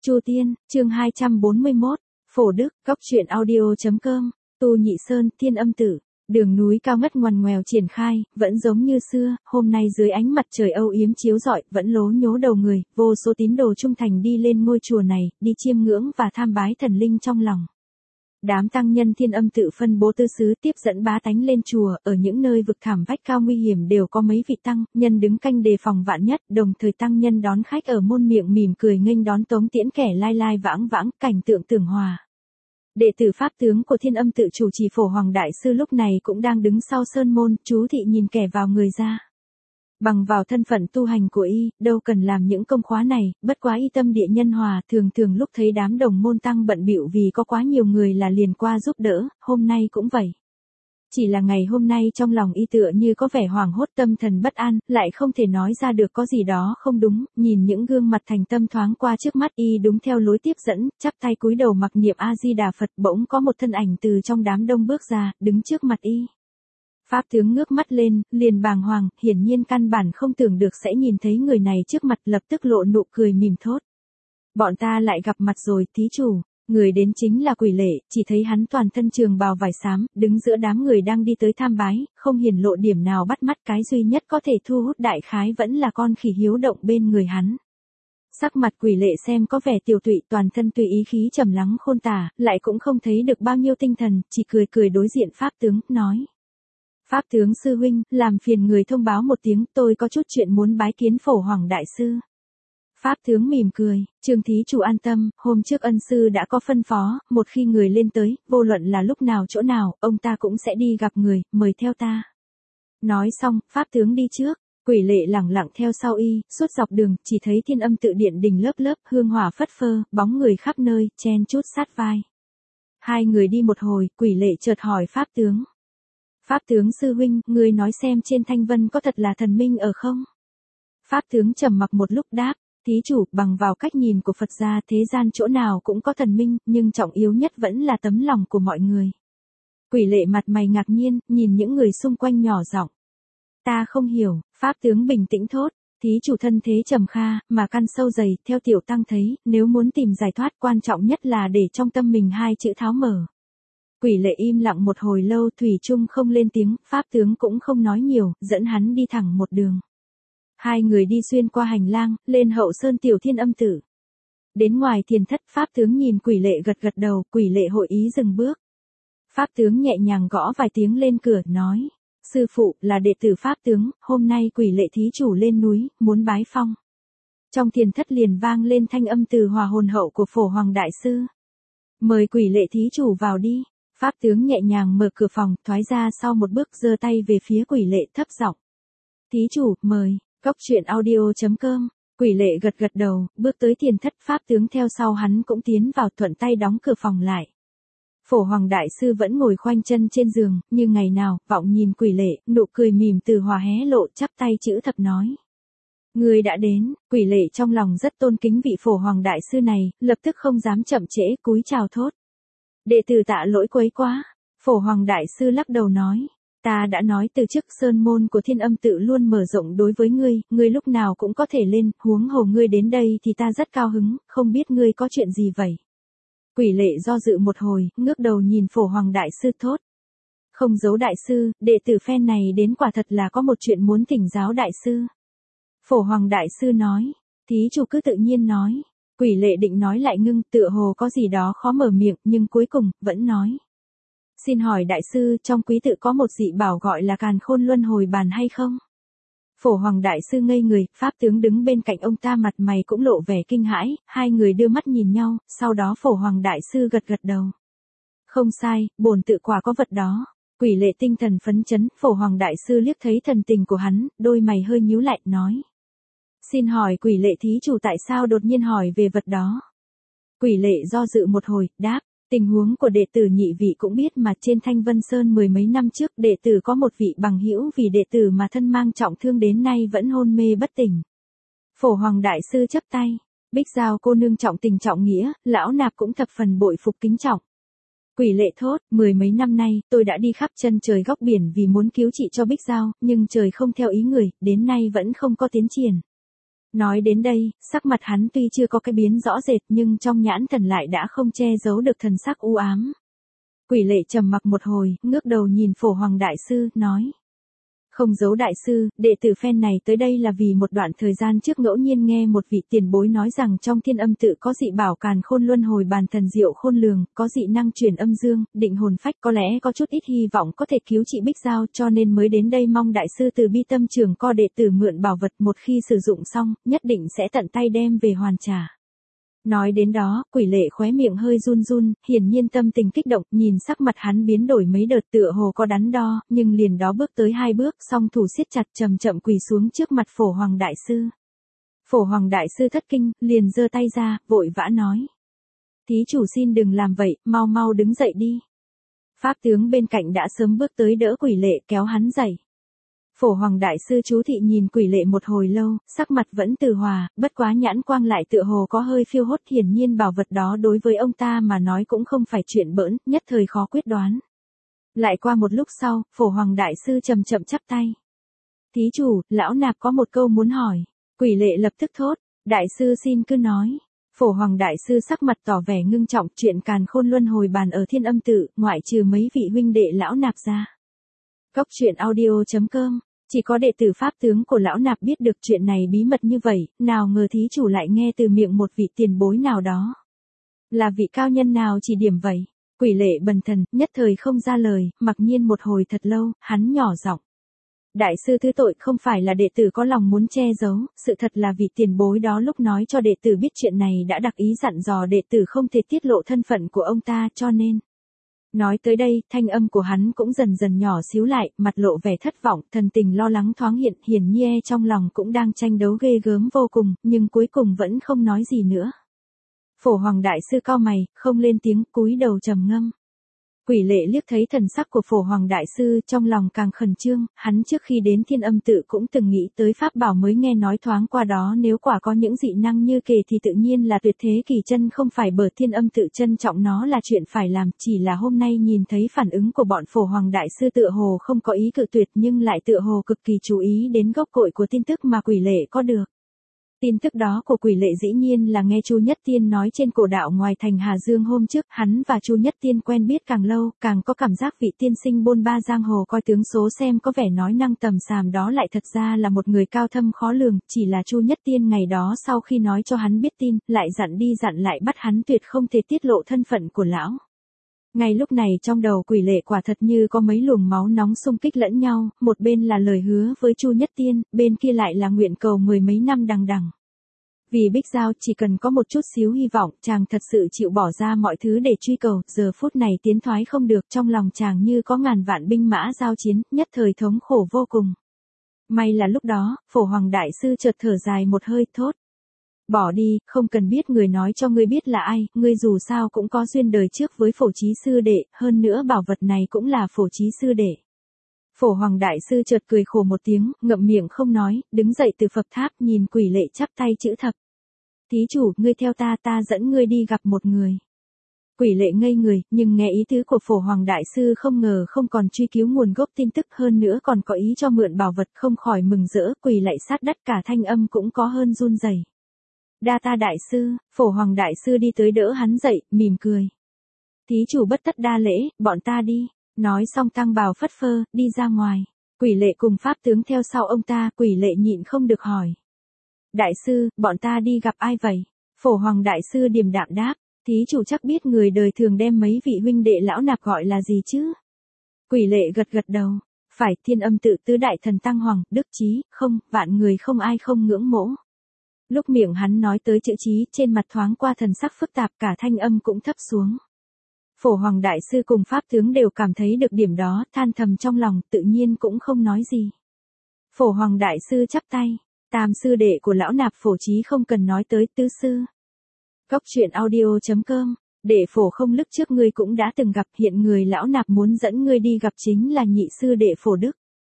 Chu Tiên, chương 241, Phổ Đức, Góc truyện audio.com, Tu Nhị Sơn, Thiên Âm Tự. Đường núi cao ngất ngoằn ngoèo triển khai, vẫn giống như xưa, hôm nay dưới ánh mặt trời âu yếm chiếu rọi, vẫn lố nhố đầu người, vô số tín đồ trung thành đi lên ngôi chùa này, đi chiêm ngưỡng và tham bái thần linh trong lòng. Đám tăng nhân Thiên Âm Tự phân bố tứ xứ tiếp dẫn bá tánh lên chùa, ở những nơi vực thẳm vách cao nguy hiểm đều có mấy vị tăng nhân đứng canh đề phòng vạn nhất, đồng thời tăng nhân đón khách ở môn miệng mỉm cười nghênh đón tống tiễn kẻ lai lai vãng vãng, cảnh tượng tường hòa. Đệ tử pháp tướng của Thiên Âm Tự chủ trì Phổ Hoàng Đại Sư lúc này cũng đang đứng sau sơn môn, chú thị nhìn kẻ vào người ra. Bằng vào thân phận tu hành của y, đâu cần làm những công khóa này, bất quá y tâm địa nhân hòa, thường thường lúc thấy đám đồng môn tăng bận bịu vì có quá nhiều người là liền qua giúp đỡ, hôm nay cũng vậy. Chỉ là ngày hôm nay trong lòng y tựa như có vẻ hoảng hốt, tâm thần bất an, lại không thể nói ra được có gì đó không đúng, nhìn những gương mặt thành tâm thoáng qua trước mắt y đúng theo lối tiếp dẫn, chắp tay cúi đầu mặc niệm A-di-đà Phật, bỗng có một thân ảnh từ trong đám đông bước ra, đứng trước mặt y. Pháp tướng ngước mắt lên, liền bàng hoàng, hiển nhiên căn bản không tưởng được sẽ nhìn thấy người này trước mặt, lập tức lộ nụ cười mỉm thốt. Bọn ta lại gặp mặt rồi, thí chủ. Người đến chính là Quỷ Lệ, chỉ thấy hắn toàn thân trường bào vải xám, đứng giữa đám người đang đi tới tham bái, không hiển lộ điểm nào bắt mắt, cái duy nhất có thể thu hút đại khái vẫn là con khỉ hiếu động bên người hắn. Sắc mặt Quỷ Lệ xem có vẻ tiều tụy, toàn thân tùy ý khí trầm lắng khôn tả, lại cũng không thấy được bao nhiêu tinh thần, chỉ cười cười đối diện Pháp tướng, nói. Pháp tướng sư huynh, làm phiền người thông báo một tiếng, tôi có chút chuyện muốn bái kiến Phổ Hoàng Đại Sư. Pháp tướng mỉm cười, Trương thí chủ an tâm, hôm trước ân sư đã có phân phó, một khi người lên tới, vô luận là lúc nào chỗ nào, ông ta cũng sẽ đi gặp người, mời theo ta. Nói xong, Pháp tướng đi trước, Quỷ Lệ lẳng lặng theo sau y, suốt dọc đường, chỉ thấy Thiên Âm Tự điện đình lớp lớp, hương hỏa phất phơ, bóng người khắp nơi, chen chúc sát vai. Hai người đi một hồi, Quỷ Lệ chợt hỏi Pháp tướng. Pháp tướng sư huynh, người nói xem trên thanh vân có thật là thần minh ở không? Pháp tướng trầm mặc một lúc đáp. Thí chủ, bằng vào cách nhìn của Phật gia, thế gian chỗ nào cũng có thần minh, nhưng trọng yếu nhất vẫn là tấm lòng của mọi người. Quỷ Lệ mặt mày ngạc nhiên, nhìn những người xung quanh nhỏ giọng. Ta không hiểu, Pháp tướng bình tĩnh thốt, thí chủ thân thế trầm kha, mà căn sâu dày, theo tiểu tăng thấy, nếu muốn tìm giải thoát quan trọng nhất là để trong tâm mình hai chữ tháo mở. Quỷ Lệ im lặng một hồi lâu, thủy chung không lên tiếng, Pháp tướng cũng không nói nhiều, dẫn hắn đi thẳng một đường. Hai người đi xuyên qua hành lang, lên hậu sơn tiểu Thiên Âm Tự. Đến ngoài thiền thất, Pháp tướng nhìn Quỷ Lệ gật gật đầu, Quỷ Lệ hội ý dừng bước. Pháp tướng nhẹ nhàng gõ vài tiếng lên cửa, nói, sư phụ, là đệ tử Pháp tướng, hôm nay Quỷ Lệ thí chủ lên núi, muốn bái phong. Trong thiền thất liền vang lên thanh âm từ hòa hồn hậu của Phổ Hoàng Đại Sư. Mời Quỷ Lệ thí chủ vào đi. Pháp tướng nhẹ nhàng mở cửa phòng, thoái ra sau một bước, giơ tay về phía Quỷ Lệ thấp giọng. Thí chủ, mời. Góc truyện audio.com, Quỷ Lệ gật gật đầu, bước tới thiền thất, Pháp tướng theo sau hắn cũng tiến vào, thuận tay đóng cửa phòng lại. Phổ Hoàng Đại Sư vẫn ngồi khoanh chân trên giường, như ngày nào, vọng nhìn Quỷ Lệ, nụ cười mỉm từ hòa hé lộ, chắp tay chữ thập nói. Người đã đến, Quỷ Lệ trong lòng rất tôn kính vị Phổ Hoàng Đại Sư này, lập tức không dám chậm trễ, cúi chào thốt. Đệ tử tạ lỗi quấy quá. Phổ Hoàng Đại Sư lắc đầu nói. Ta đã nói từ trước sơn môn của Thiên Âm Tự luôn mở rộng đối với ngươi lúc nào cũng có thể lên, huống hồ ngươi đến đây thì ta rất cao hứng, không biết ngươi có chuyện gì vậy. Quỷ Lệ do dự một hồi, ngước đầu nhìn Phổ Hoàng Đại Sư thốt. Không giấu Đại Sư, đệ tử phen này đến quả thật là có một chuyện muốn thỉnh giáo Đại Sư. Phổ Hoàng Đại Sư nói, thí chủ cứ tự nhiên nói. Quỷ Lệ định nói lại ngưng, tựa hồ có gì đó khó mở miệng, nhưng cuối cùng, vẫn nói. Xin hỏi Đại Sư, trong quý tự có một dị bảo gọi là Càn Khôn Luân Hồi Bàn hay không? Phổ Hoàng Đại Sư ngây người, Pháp tướng đứng bên cạnh ông ta mặt mày cũng lộ vẻ kinh hãi, hai người đưa mắt nhìn nhau, sau đó Phổ Hoàng Đại Sư gật gật đầu. Không sai, bổn tự quả có vật đó. Quỷ Lệ tinh thần phấn chấn, Phổ Hoàng Đại Sư liếc thấy thần tình của hắn, đôi mày hơi nhíu lại, nói. Xin hỏi Quỷ Lệ thí chủ tại sao đột nhiên hỏi về vật đó? Quỷ Lệ do dự một hồi, đáp. Tình huống của đệ tử nhị vị cũng biết mà, trên Thanh Vân Sơn mười mấy năm trước đệ tử có một vị bằng hữu vì đệ tử mà thân mang trọng thương đến nay vẫn hôn mê bất tỉnh. Phổ Hoàng Đại Sư chắp tay, Bích Giao cô nương trọng tình trọng nghĩa, lão nạp cũng thập phần bội phục kính trọng. Quỷ Lệ thốt, mười mấy năm nay tôi đã đi khắp chân trời góc biển vì muốn cứu trị cho Bích Giao, nhưng trời không theo ý người, đến nay vẫn không có tiến triển. Nói đến đây, sắc mặt hắn tuy chưa có cái biến rõ rệt nhưng trong nhãn thần lại đã không che giấu được thần sắc u ám. Quỷ Lệ trầm mặc một hồi, ngước đầu nhìn Phổ Hoàng đại sư, nói. Không giấu đại sư, đệ tử phen này tới đây là vì một đoạn thời gian trước ngẫu nhiên nghe một vị tiền bối nói rằng trong Thiên Âm tự có dị bảo càn khôn luân hồi bàn thần diệu khôn lường, có dị năng truyền âm dương, định hồn phách, có lẽ có chút ít hy vọng có thể cứu trị Bích Giao, cho nên mới đến đây mong đại sư từ bi tâm trưởng co đệ tử mượn bảo vật, một khi sử dụng xong, nhất định sẽ tận tay đem về hoàn trả. Nói đến đó, Quỷ Lệ khóe miệng hơi run run, hiển nhiên tâm tình kích động, nhìn sắc mặt hắn biến đổi mấy đợt tựa hồ có đắn đo, nhưng liền đó bước tới 2 bước, song thủ siết chặt chậm chậm quỳ xuống trước mặt Phổ Hoàng đại sư. Phổ Hoàng đại sư thất kinh, liền giơ tay ra, vội vã nói. Thí chủ xin đừng làm vậy, mau mau đứng dậy đi. Pháp tướng bên cạnh đã sớm bước tới đỡ Quỷ Lệ kéo hắn dậy. Phổ Hoàng đại sư chú thị nhìn Quỷ Lệ một hồi lâu, sắc mặt vẫn từ hòa, bất quá nhãn quang lại tựa hồ có hơi phiêu hốt, hiển nhiên bảo vật đó đối với ông ta mà nói cũng không phải chuyện bỡn, nhất thời khó quyết đoán. Lại qua một lúc sau, Phổ Hoàng đại sư chậm chậm chắp tay. Thí chủ, lão nạp có một câu muốn hỏi. Quỷ Lệ lập tức thốt, đại sư xin cứ nói. Phổ Hoàng đại sư sắc mặt tỏ vẻ ngưng trọng, chuyện càn khôn luân hồi bàn ở Thiên Âm tự, ngoại trừ mấy vị huynh đệ lão nạp ra. Cốc truyện audio.com, chỉ có đệ tử pháp tướng của lão nạp biết được chuyện này bí mật như vậy, nào ngờ thí chủ lại nghe từ miệng một vị tiền bối nào đó. Là vị cao nhân nào chỉ điểm vậy? Quỷ Lệ bần thần, nhất thời không ra lời, mặc nhiên một hồi thật lâu, hắn nhỏ giọng. Đại sư thứ tội, không phải là đệ tử có lòng muốn che giấu, sự thật là vị tiền bối đó lúc nói cho đệ tử biết chuyện này đã đặc ý dặn dò đệ tử không thể tiết lộ thân phận của ông ta, cho nên. Nói tới đây, thanh âm của hắn cũng dần dần nhỏ xíu lại, mặt lộ vẻ thất vọng, thần tình lo lắng thoáng hiện, hiển nhiên trong lòng cũng đang tranh đấu ghê gớm vô cùng, nhưng cuối cùng vẫn không nói gì nữa. Phổ Hoàng đại sư cau mày, không lên tiếng, cúi đầu trầm ngâm. Quỷ Lệ liếc thấy thần sắc của Phổ Hoàng đại sư, trong lòng càng khẩn trương, hắn trước khi đến Thiên Âm tự cũng từng nghĩ tới pháp bảo mới nghe nói thoáng qua đó, nếu quả có những dị năng như kể thì tự nhiên là tuyệt thế kỳ chân, không phải bờ Thiên Âm tự trân trọng nó là chuyện phải làm, chỉ là hôm nay nhìn thấy phản ứng của bọn Phổ Hoàng đại sư tựa hồ không có ý cự tuyệt nhưng lại tựa hồ cực kỳ chú ý đến gốc cội của tin tức mà Quỷ Lệ có được. Tin tức đó của Quỷ Lệ dĩ nhiên là nghe Chu Nhất Tiên nói trên cổ đạo ngoài thành Hà Dương hôm trước, hắn và Chu Nhất Tiên quen biết càng lâu, càng có cảm giác vị tiên sinh bôn ba giang hồ coi tướng số xem có vẻ nói năng tầm xàm đó lại thật ra là một người cao thâm khó lường, chỉ là Chu Nhất Tiên ngày đó sau khi nói cho hắn biết tin, lại dặn đi dặn lại bắt hắn tuyệt không thể tiết lộ thân phận của lão. Ngay lúc này trong đầu Quỷ Lệ quả thật như có mấy luồng máu nóng xung kích lẫn nhau, một bên là lời hứa với Chu Nhất Tiên, bên kia lại là nguyện cầu 10 mấy năm đằng đằng. Vì Bích Giao chỉ cần có một chút xíu hy vọng, chàng thật sự chịu bỏ ra mọi thứ để truy cầu, giờ phút này tiến thoái không được, trong lòng chàng như có ngàn vạn binh mã giao chiến, nhất thời thống khổ vô cùng. May là lúc đó, Phổ Hoàng đại sư chợt thở dài một hơi, thốt. Bỏ đi, không cần biết người nói cho ngươi biết là ai, ngươi dù sao cũng có duyên đời trước với Phổ Chí sư đệ, hơn nữa bảo vật này cũng là Phổ Chí sư đệ. Phổ Hoàng đại sư chợt cười khổ một tiếng, ngậm miệng không nói, đứng dậy từ Phật tháp nhìn Quỷ Lệ chắp tay chữ thập. Thí chủ, ngươi theo ta, ta dẫn ngươi đi gặp một người. Quỷ Lệ ngây người, nhưng nghe ý tứ của Phổ Hoàng đại sư không ngờ không còn truy cứu nguồn gốc tin tức, hơn nữa còn có ý cho mượn bảo vật, không khỏi mừng rỡ, quỳ lạy sát đất, cả thanh âm cũng có hơn run rẩy. Đa ta đại sư. Phổ Hoàng đại sư đi tới đỡ hắn dậy, mỉm cười. Thí chủ bất tất đa lễ, bọn ta đi. Nói xong tăng bào phất phơ, đi ra ngoài. Quỷ Lệ cùng pháp tướng theo sau ông ta, Quỷ Lệ nhịn không được hỏi. Đại sư, bọn ta đi gặp ai vậy? Phổ Hoàng đại sư điềm đạm đáp, thí chủ chắc biết người đời thường đem mấy vị huynh đệ lão nạp gọi là gì chứ? Quỷ Lệ gật gật đầu, phải, Thiên Âm tự tứ đại thần Tăng Hoàng, Đức Chí, không, vạn người không ai không ngưỡng mộ. Lúc miệng hắn nói tới chữ Chí, trên mặt thoáng qua thần sắc phức tạp, cả thanh âm cũng thấp xuống. Phổ Hoàng đại sư cùng pháp tướng đều cảm thấy được điểm đó, than thầm trong lòng, tự nhiên cũng không nói gì. Phổ Hoàng đại sư chắp tay, tam sư đệ của lão nạp Phổ Chí không cần nói tới, tứ sư. Cốc truyện audio.com, để Phổ không lúc trước ngươi cũng đã từng gặp, hiện người lão nạp muốn dẫn ngươi đi gặp chính là nhị sư đệ Phổ Đức.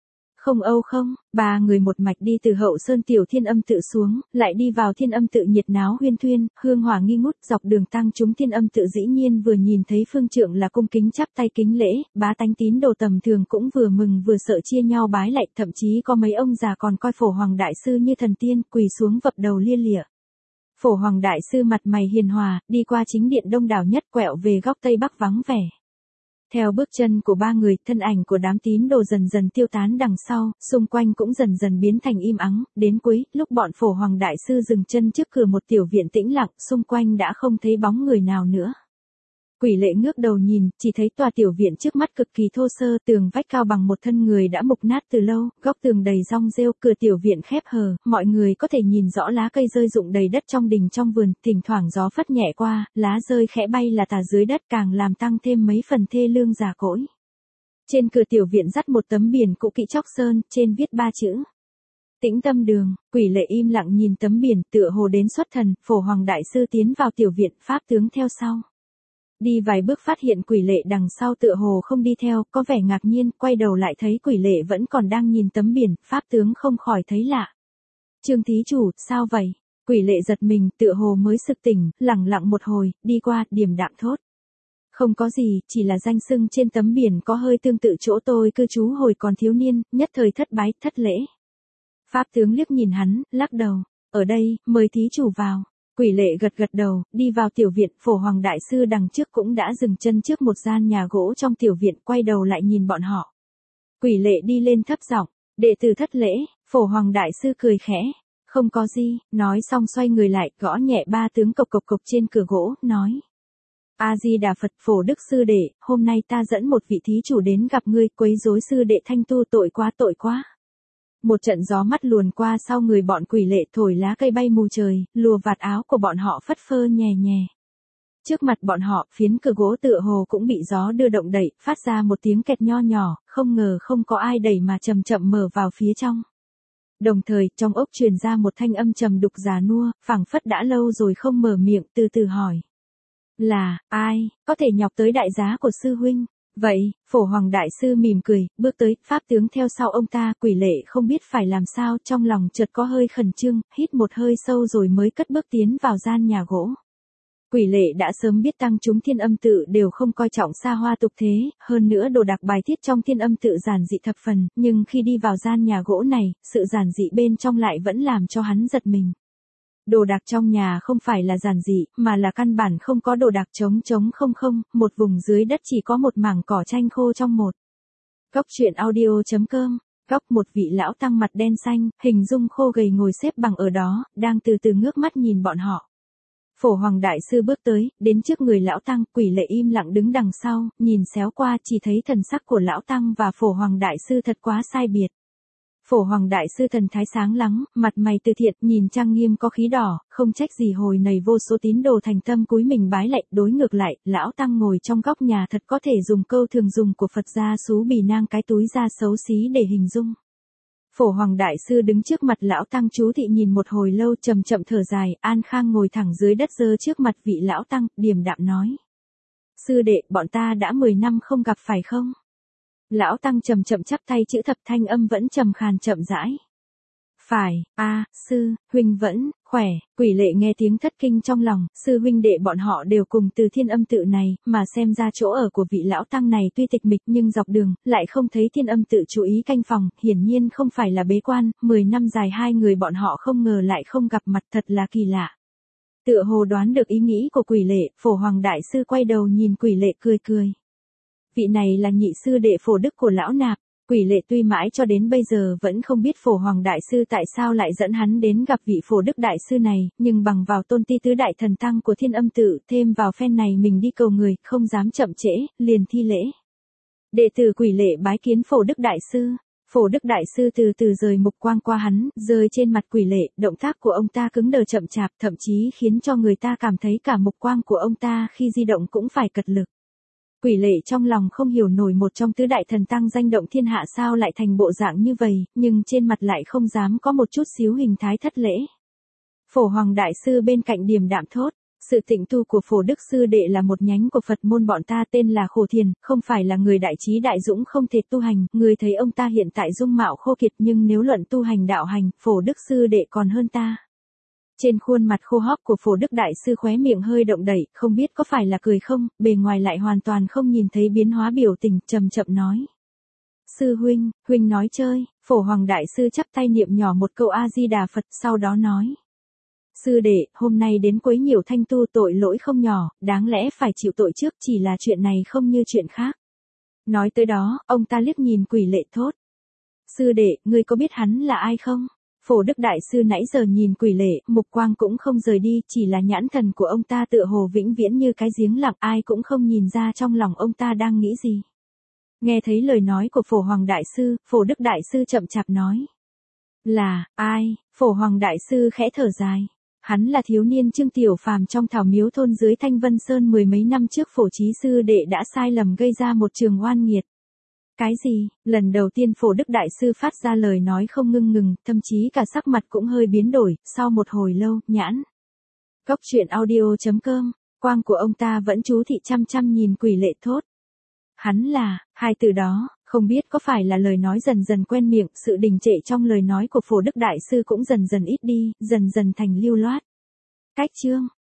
Không âu không, ba người một mạch đi từ hậu sơn tiểu thiên âm tự xuống, lại đi vào thiên âm tự nhiệt náo huyên thuyên, hương hỏa nghi ngút dọc đường tăng chúng thiên âm tự dĩ nhiên vừa nhìn thấy phương trượng là cung kính chắp tay kính lễ, bá tánh tín đồ tầm thường cũng vừa mừng vừa sợ chia nhau bái lạy, thậm chí có mấy ông già còn coi Phổ Hoàng đại sư như thần tiên, quỳ xuống vập đầu lia lịa. Phổ Hoàng đại sư mặt mày hiền hòa, đi qua chính điện đông đảo nhất quẹo về góc tây bắc vắng vẻ. Theo bước chân của ba người, thân ảnh của đám tín đồ dần dần tiêu tán đằng sau, xung quanh cũng dần dần biến thành im ắng, đến cuối, lúc bọn Phổ Hoàng đại sư dừng chân trước cửa một tiểu viện tĩnh lặng, xung quanh đã không thấy bóng người nào nữa. Quỷ Lệ ngước đầu nhìn, chỉ thấy tòa tiểu viện trước mắt cực kỳ thô sơ, tường vách cao bằng một thân người đã mục nát từ lâu, góc tường đầy rong rêu, cửa tiểu viện khép hờ, mọi người có thể nhìn rõ lá cây rơi rụng đầy đất trong đình trong vườn, thỉnh thoảng gió phất nhẹ qua, lá rơi khẽ bay là tả dưới đất càng làm tăng thêm mấy phần thê lương già cỗi. Trên cửa tiểu viện dắt một tấm biển cũ kỹ chóc sơn, trên viết 3 chữ. Tĩnh tâm đường. Quỷ Lệ im lặng nhìn tấm biển, tựa hồ đến xuất thần, Phổ Hoàng đại sư tiến vào tiểu viện, pháp tướng theo sau. Đi vài bước phát hiện Quỷ Lệ đằng sau tựa hồ không đi theo, có vẻ ngạc nhiên, quay đầu lại thấy Quỷ Lệ vẫn còn đang nhìn tấm biển, pháp tướng không khỏi thấy lạ. Trương thí chủ, sao vậy? Quỷ Lệ giật mình, tựa hồ mới sực tỉnh, lẳng lặng một hồi, đi qua, điềm đạm thốt. Không có gì, chỉ là danh xưng trên tấm biển có hơi tương tự chỗ tôi cư trú hồi còn thiếu niên, nhất thời thất bái, thất lễ. Pháp tướng liếc nhìn hắn, lắc đầu, ở đây, mời thí chủ vào. Quỷ Lệ gật gật đầu, đi vào tiểu viện, Phổ Hoàng đại sư đằng trước cũng đã dừng chân trước một gian nhà gỗ trong tiểu viện, quay đầu lại nhìn bọn họ. Quỷ Lệ đi lên thấp giọng, đệ tử thất lễ. Phổ Hoàng đại sư cười khẽ, không có gì, nói xong xoay người lại, gõ nhẹ 3 tiếng cộc cộc cộc trên cửa gỗ, nói. A Di Đà Phật. Phổ Đức sư đệ, hôm nay ta dẫn một vị thí chủ đến gặp ngươi, quấy rối sư đệ thanh tu, tội quá tội quá. Một trận gió mắt luồn qua sau người bọn Quỷ Lệ, thổi lá cây bay mù trời, lùa vạt áo của bọn họ phất phơ nhè nhè. Trước mặt bọn họ, phiến cửa gỗ tựa hồ cũng bị gió đưa động đẩy, phát ra một tiếng kẹt nho nhỏ, không ngờ không có ai đẩy mà chậm chậm mở vào phía trong. Đồng thời, trong ốc truyền ra một thanh âm trầm đục già nua, phảng phất đã lâu rồi không mở miệng, từ từ hỏi. Là, ai, có thể nhọc tới đại giá của sư huynh? Vậy, Phổ Hoàng đại sư mỉm cười, bước tới, pháp tướng theo sau ông ta. Quỷ Lệ không biết phải làm sao, trong lòng chợt có hơi khẩn trương, hít một hơi sâu rồi mới cất bước tiến vào gian nhà gỗ. Quỷ Lệ đã sớm biết tăng chúng thiên âm tự đều không coi trọng xa hoa tục thế, hơn nữa đồ đạc bài thiết trong thiên âm tự giản dị thập phần, nhưng khi đi vào gian nhà gỗ này, sự giản dị bên trong lại vẫn làm cho hắn giật mình. Đồ đạc trong nhà không phải là giản dị, mà là căn bản không có đồ đạc trống trống không không, một vùng dưới đất chỉ có một mảng cỏ tranh khô trong một. Góc truyện audio.com, góc một vị lão tăng mặt đen xanh, hình dung khô gầy ngồi xếp bằng ở đó, đang từ từ ngước mắt nhìn bọn họ. Phổ Hoàng đại sư bước tới, đến trước người lão tăng, Quỷ Lệ im lặng đứng đằng sau, nhìn xéo qua chỉ thấy thần sắc của lão tăng và Phổ Hoàng đại sư thật quá sai biệt. Phổ Hoàng đại sư thần thái sáng lắng, mặt mày từ thiện, nhìn trang nghiêm có khí đỏ, không trách gì hồi này vô số tín đồ thành tâm cúi mình bái lạy. Đối ngược lại, lão tăng ngồi trong góc nhà thật có thể dùng câu thường dùng của Phật gia xú bì nang cái túi da xấu xí để hình dung. Phổ Hoàng đại sư đứng trước mặt lão tăng chú thị nhìn một hồi lâu, chậm chậm thở dài, an khang ngồi thẳng dưới đất giơ trước mặt vị lão tăng, điềm đạm nói. Sư đệ, bọn ta đã 10 năm không gặp phải không? Lão tăng chậm chậm chắp tay chữ thập, thanh âm vẫn trầm khàn chậm rãi. Phải, sư, huynh vẫn, khỏe. Quỷ Lệ nghe tiếng thất kinh trong lòng, sư huynh đệ bọn họ đều cùng từ thiên âm tự này, mà xem ra chỗ ở của vị lão tăng này tuy tịch mịch nhưng dọc đường, lại không thấy thiên âm tự chú ý canh phòng, hiển nhiên không phải là bế quan, 10 năm dài hai người bọn họ không ngờ lại không gặp mặt, thật là kỳ lạ. Tựa hồ đoán được ý nghĩ của Quỷ Lệ, Phổ Hoàng đại sư quay đầu nhìn Quỷ Lệ cười cười. Vị này là nhị sư đệ Phổ Đức của lão nạp. Quỷ Lệ tuy mãi cho đến bây giờ vẫn không biết Phổ Hoàng đại sư tại sao lại dẫn hắn đến gặp vị Phổ Đức đại sư này, nhưng bằng vào tôn ti tứ đại thần tăng của thiên âm tự, thêm vào phen này mình đi cầu người, không dám chậm trễ, liền thi lễ. Đệ tử Quỷ Lệ bái kiến Phổ Đức đại sư. Phổ Đức đại sư từ từ rời mục quang qua hắn, rơi trên mặt Quỷ Lệ, động tác của ông ta cứng đờ chậm chạp, thậm chí khiến cho người ta cảm thấy cả mục quang của ông ta khi di động cũng phải cật lực. Quỷ Lệ trong lòng không hiểu nổi, một trong tứ đại thần tăng danh động thiên hạ sao lại thành bộ dạng như vậy, nhưng trên mặt lại không dám có một chút xíu hình thái thất lễ. Phổ Hoàng đại sư bên cạnh điềm đạm thốt, Sự tịnh tu của Phổ Đức Sư Đệ là một nhánh của Phật môn bọn ta tên là Khổ Thiền, không phải là người đại trí đại dũng không thể tu hành, người thấy ông ta hiện tại dung mạo khô kiệt nhưng nếu luận tu hành đạo hành, Phổ Đức Sư Đệ còn hơn ta. Trên khuôn mặt khô hốc của Phổ Đức Đại Sư khóe miệng hơi động đẩy, không biết có phải là cười không, bề ngoài lại hoàn toàn không nhìn thấy biến hóa biểu tình, chậm chậm nói. Sư huynh, huynh nói chơi, Phổ Hoàng Đại Sư chắp tay niệm nhỏ một câu A-di-đà Phật, sau đó nói. Sư đệ, hôm nay đến quấy nhiễu thanh tu tội lỗi không nhỏ, đáng lẽ phải chịu tội trước, chỉ là chuyện này không như chuyện khác. Nói tới đó, ông ta liếc nhìn Quỷ Lệ thốt. Sư đệ, ngươi có biết hắn là ai không? Phổ Đức Đại Sư nãy giờ nhìn Quỷ Lệ, mục quang cũng không rời đi, chỉ là nhãn thần của ông ta tựa hồ vĩnh viễn như cái giếng lặng, ai cũng không nhìn ra trong lòng ông ta đang nghĩ gì. Nghe thấy lời nói của Phổ Hoàng Đại Sư, Phổ Đức Đại Sư chậm chạp nói. Là, ai? Phổ Hoàng Đại Sư khẽ thở dài. Hắn là thiếu niên Trương Tiểu Phàm trong thảo miếu thôn dưới Thanh Vân Sơn mười mấy năm trước Phổ Chí Sư Đệ đã sai lầm gây ra một trường oan nghiệt. Cái gì? Lần đầu tiên Phổ Đức Đại Sư phát ra lời nói không ngưng ngừng, thậm chí cả sắc mặt cũng hơi biến đổi, sau một hồi lâu, nhãn. Góc truyện audio.com, quang của ông ta vẫn chú thị chăm chăm nhìn Quỷ Lệ thốt. Hắn là, hai từ đó, không biết có phải là lời nói dần dần quen miệng, sự đình trệ trong lời nói của Phổ Đức Đại Sư cũng dần dần ít đi, dần dần thành lưu loát. Cách chương.